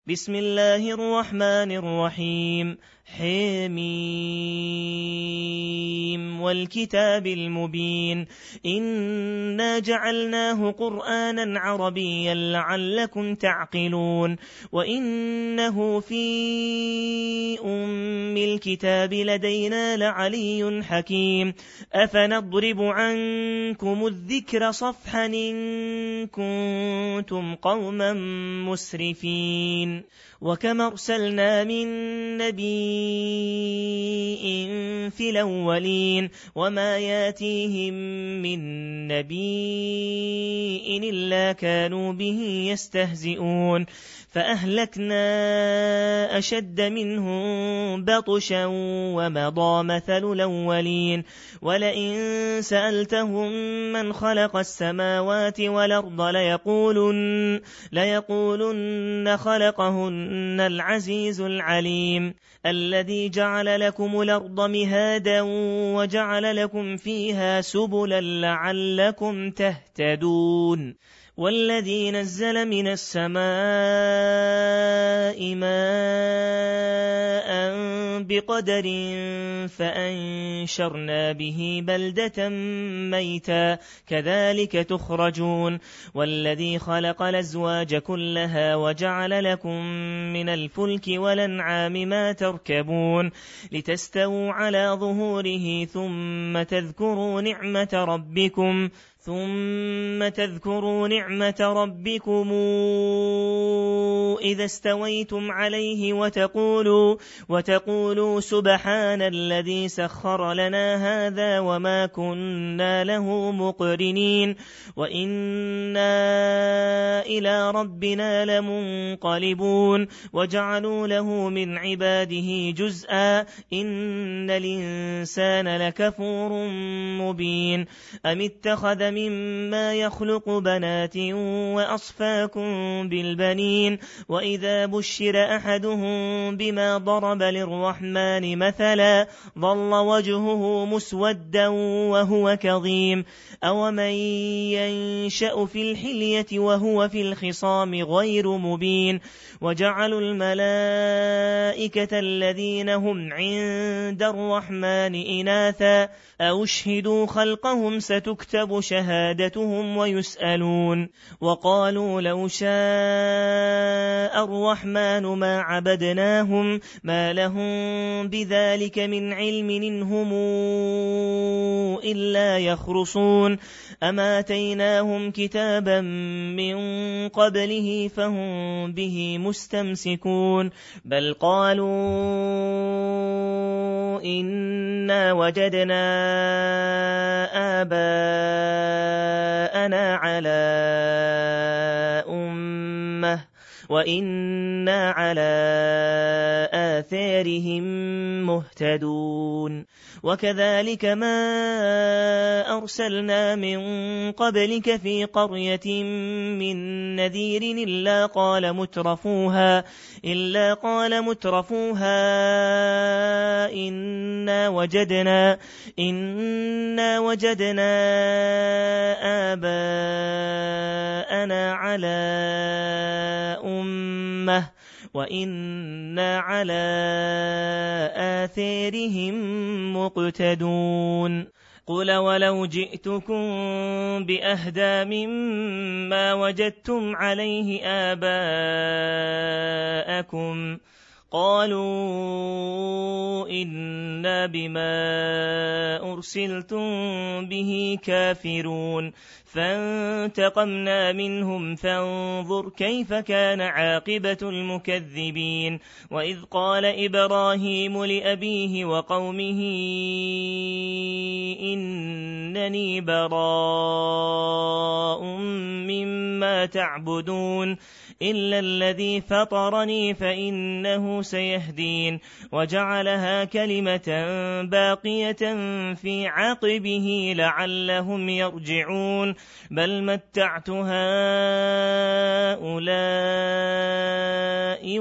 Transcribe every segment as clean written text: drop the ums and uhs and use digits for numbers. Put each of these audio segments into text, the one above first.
بسم الله الرحمن الرحيم. حميم والكتاب المبين إنا جعلناه قرآنا عربيا لعلكم تعقلون وإنه في أم الكتاب لدينا لعلي حكيم أفنضرب عنكم الذكر صفحا إن كنتم قوما مسرفين وكما أرسلنا من نبي في الأولين وما ياتيهم من نبي إلا كانوا به يستهزئون فأهلكنا أشد منهم بطشا ومضى مثل الأولين ولئن سألتهم من خلق السماوات والأرض ليقولن خلقهن العزيز العليم الذي جعل لكم الأرض مهادا وجعل لكم فيها سبلا لعلكم تهتدون والذي نزل من السماء ماء بقدر فأنشرنا به بلدة ميتا كذلك تخرجون والذي خلق الأزواج كلها وجعل لكم من الفلك والأنعام ما تركبون لتستووا على ظهوره ثم تذكروا نعمة ربكم إذا استويتم عليه وتقولوا سبحان الذي سخر لنا هذا وما كنا له مقرنين وإنا إلى ربنا لمنقلبون وجعلوا له من عباده جزءا إن الإنسان لكفور مبين أم اتخذ مما يخلق بنات وأصفاكم بالبنين وإذا بشر أحدهم بما ضرب للرحمن مثلا ظل وجهه مسودا وهو كظيم أومن ينشأ في الحلية وهو في الخصام غير مبين وجعلوا الملائكة الذين هم عند الرحمن إناثا أشهدوا خلقهم ستكتب شهادتهم ويسألون وقالوا لو شاء الرحمن ما عبدناهم ما لهم بذلك من علم إنهم إلا يخرصون أما آتيناهم كتابا من قبله فهم به مستمسكون بل قالوا إنا وجدنا آباءنا على أمة وإنا على آثارهم مهتدون وكذلك ما أرسلنا من قبلك في قرية من نذير إلا قال مترفوها إنا وجدنا آباءنا على أمة وإنا على آثارهم مقتدون قل ولو جئتكم بأهدى مما وجدتم عليه آباءكم قالوا إنا بما أرسلتم به كافرون فانتقمنا منهم فانظر كيف كان عاقبة المكذبين وإذ قال إبراهيم لأبيه وقومه إنني براء مما تعبدون إلا الذي فطرني فإنه سيهدين وجعلها كلمة باقية في عقبه لعلهم يرجعون بل متعت هؤلاء الآباء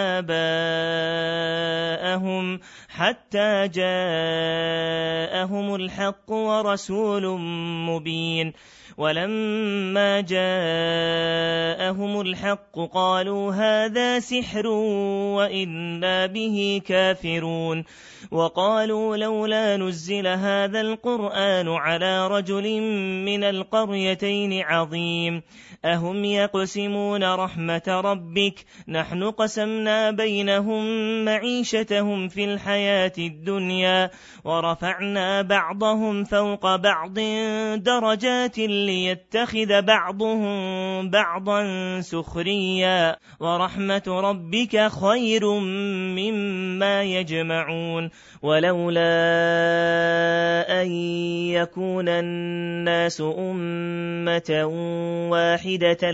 وآباءهم حتى جاءهم الحق ورسول مبين ولما جاءهم الحق قالوا هذا سحر وإنا به كافرون وقالوا لولا نزل هذا القرآن على رجل من القريتين عظيم أهم يقسمون رحمة ربك نحن قسمنا بينهم معيشتهم في الحياة الدنيا ورفعنا بعضهم فوق بعض درجات ليتخذ بعضهم بعضا سخريا ورحمة ربك خير مما يجمعون ولولا أن يكون الناس أمة واحدة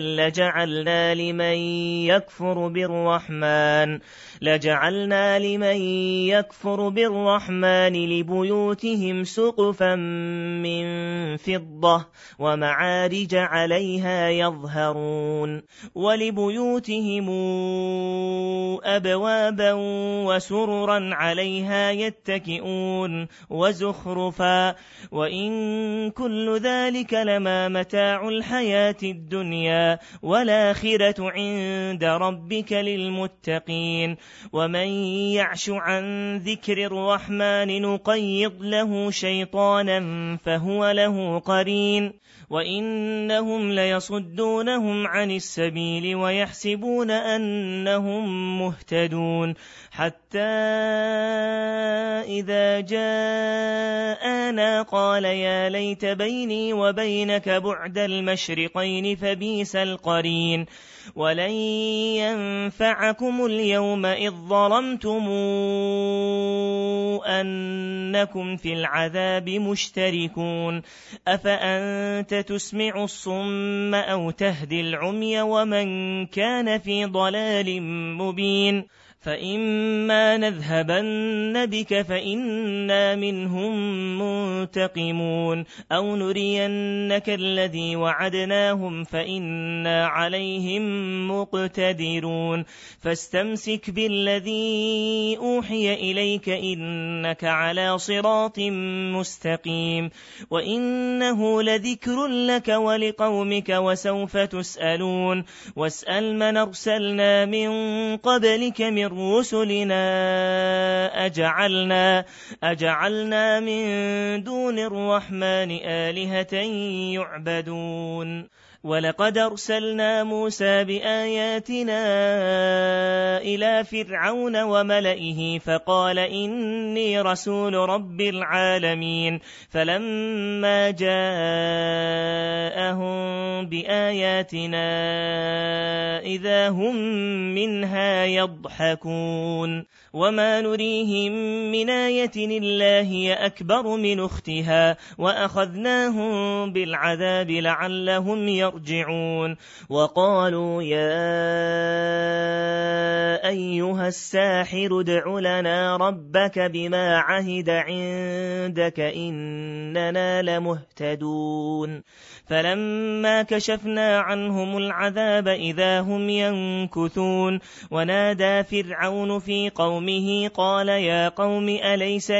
لجعلنا لمن يكفر بالرحمن لبيوتهم سقفا من فضة ومعارج عليها يظهرون ولبيوتهم أبوابا وسررا عليها يتكئون وزخرفا وإن كل ذلك لما متاع الحياة الدنيا والآخرة عند ربك للمتقين ومن يعش عن ذكر الرحمن نقيض له شيطانا فهو له قرين وإنهم ليصدونهم عن السبيل ويحسبون أنهم مهتدون حتى إذا جاءنا قال يا ليت بيني وبينك بعد المشرقين فبئس القرين ولن ينفعكم اليوم إذ ظلمتم أنكم في العذاب مشتركون أفأنت تسمع الصم أو تهدي العمي ومن كان في ضلال مبين فإما نذهبن بك فإنا منهم منتقمون أو نرينك الذي وعدناهم فإنا عليهم مقتدرون فاستمسك بالذي أوحي إليك إنك على صراط مستقيم وإنه لذكر لك ولقومك وسوف تسألون واسأل من أرسلنا من قبلك من رسلنا أجعلنا من دون الرحمن آلهة يعبدون ولقد أرسلنا موسى بآياتنا إلى فرعون وملئه فقال إني رسول رب العالمين فلما جاءهم بآياتنا إذا هم منها يضحكون وما نريهم من آية إلا هي أكبر من أختها وأخذناهم بالعذاب لعلهم يرجعون وقالوا يا أيها الساحر ادع لنا ربك بما عهد عندك إننا لمهتدون فلما كشفنا عنهم العذاب إذا هم ينكثون ونادى فرعون في قومه قال يا قوم أليس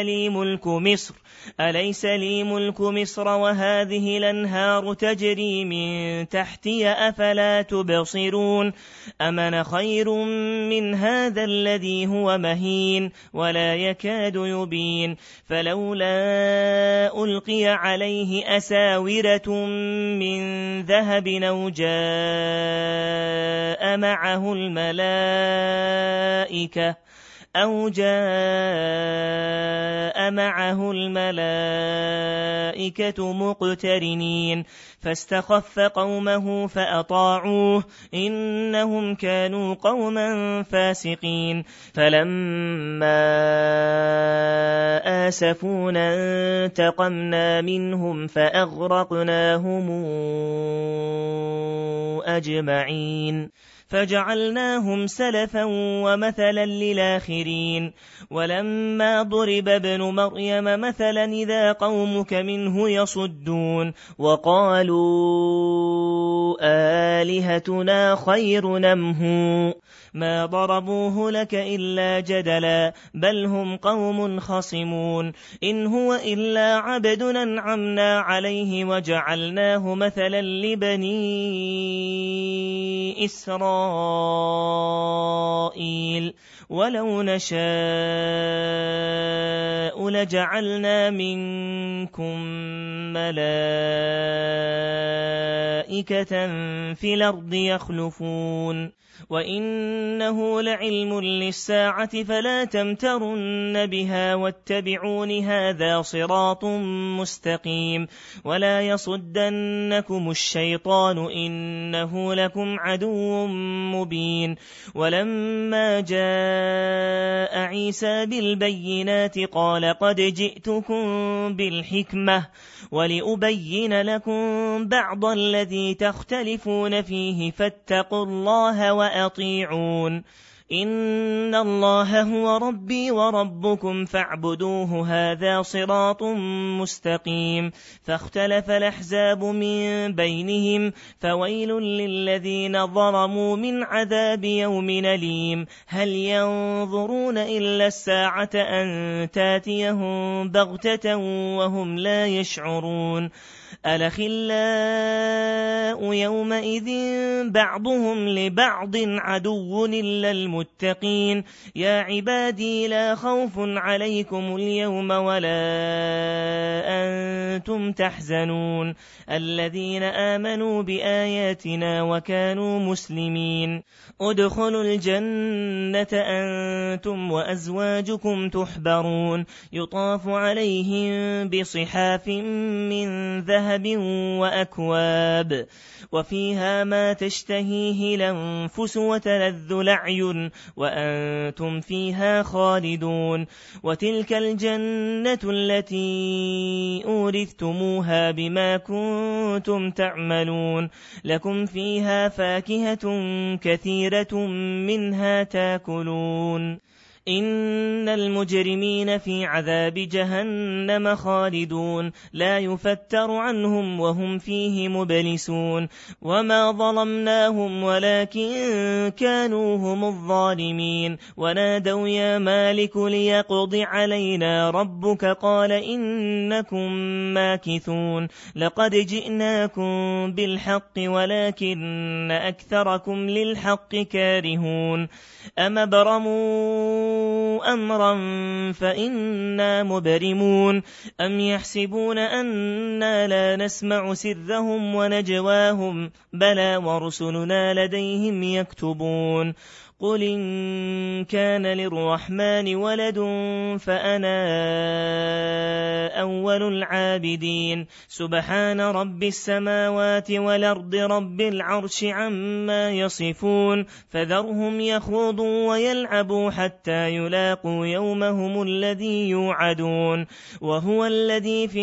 لي ملك مصر وهذه الأنهار تجري من تحتي أفلا تبصرون أمن خير من هذا الذي هو مهين ولا يكاد يبين فلولا ألقي عليه أساورة من ذهب أو جاء معه الملائكة مقترنين فاستخف قومه فأطاعوه إنهم كانوا قوما فاسقين فلما آسفونا انتقمنا منهم فأغرقناهم أجمعين فجعلناهم سلفا ومثلا للآخرين ولما ضرب ابن مريم مثلا إذا قومك منه يصدون وقالوا آلهتنا خير أم هو ما ضربوه لك إلا جدلا بل هم قوم خصمون إن هو إلا عبد أنعمنا عليه وجعلناه مثلا لبني إسرائيل ولو نشاء لجعلنا منكم ملائكة في الأرض يخلفون وإنه لعلم للساعة فلا تمترن بها واتبعون هذا صراط مستقيم ولا يصدنكم الشيطان إنه لكم عدو مبين ولما جاء عيسى بالبينات قال قد جئتكم بالحكمة ولأبين لكم بعض الذي تختلفون فيه فاتقوا الله وأطيعون إن الله هو ربي وربكم فاعبدوه هذا صراط مستقيم فاختلف الأحزاب من بينهم فويل للذين ظلموا من عذاب يوم أليم هل ينظرون إلا الساعة أن تاتيهم بغتة وهم لا يشعرون الأخلاء يومئذ بعضهم لبعض عدو إلا المتقين يا عبادي لا خوف عليكم اليوم ولا أنتم تحزنون الذين آمنوا بآياتنا وكانوا مسلمين ادخلوا الجنة أنتم وأزواجكم تحبرون يطاف عليهم بصحاف من ذهب وأكواب وفيها ما تشتهيه الأنفس وتلذ الأعين وأنتم فيها خالدون وتلك الجنة التي أورثتموها بما كنتم تعملون لكم فيها فاكهة كثيرة منها تاكلون إن المجرمين في عذاب جهنم خالدون لا يفتر عنهم وهم فيه مبلسون وما ظلمناهم ولكن كانوا هم الظالمين ونادوا يا مالك ليقض علينا ربك قال إنكم ماكثون لقد جئناكم بالحق ولكن أكثركم للحق كارهون أم برموا أمرا فإنا مبرمون أم يحسبون أننا لا نسمع سرهم ونجواهم بلى ورسلنا لديهم يكتبون قل إن كان للرحمن ولد فأنا أول العابدين سبحان رب السماوات والأرض رب العرش عما يصفون فذرهم يخوضوا ويلعبوا حتى يلاقوا يومهم الذي يوعدون وهو الذي في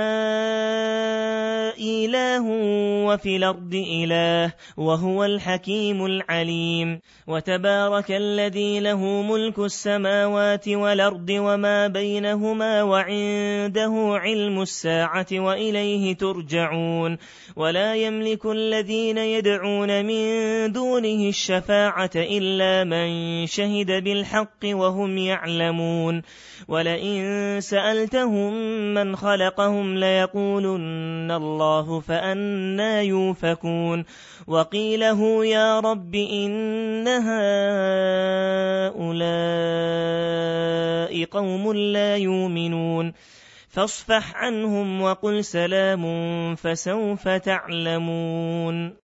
السماء إله وفي الأرض إله وهو الحكيم العليم وتبارك الذي له ملك السماوات والأرض وما بينهما وعنده علم الساعة وإليه ترجعون ولا يملك الذين يدعون من دونه الشفاعة إلا من شهد بالحق وهم يعلمون ولئن سألتهم من خلقهم ليقولن الله فأنى يوفكون وقيله يا رب إن هؤلاء قوم لا يؤمنون فاصفح عنهم وقل سلام فسوف تعلمون.